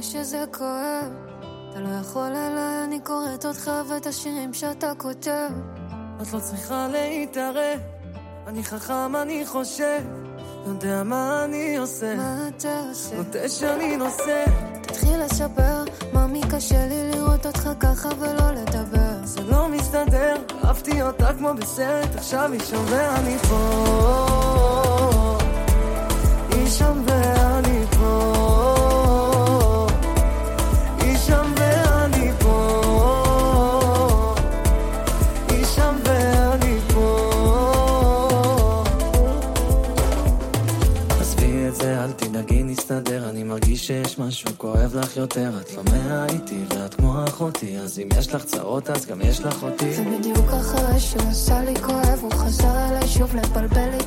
שזה כואב, אתה לא יכול אליי, אני קוראת אותך ואת השירים שאתה כותב. את לא צריכה להתערב, אני חכם, אני חושב, יודע מה אני עושה. מה אתה עושה? נוטה שאני נושא. תתחיל לספר, ממי קשה לי לראות אותך ככה ולא לדבר. זה לא מסתדר, אהבתי אותה כמו בסרט, עכשיו היא שם ואני פה. היא שם ואני פה. היא שם ואני פה. היא שם ואני פה. עזבי את זה, אל תדאגי, נסתדר. אני מרגיש שיש משהו כואב לך יותר. את לא מהאיתי ואת כמו אחותי, אז אם יש לך צרות אז גם יש לך אותי. ובדיוק אחרי שהוא עשה לי כואב, הוא חזר אליי שוב לבלבל לי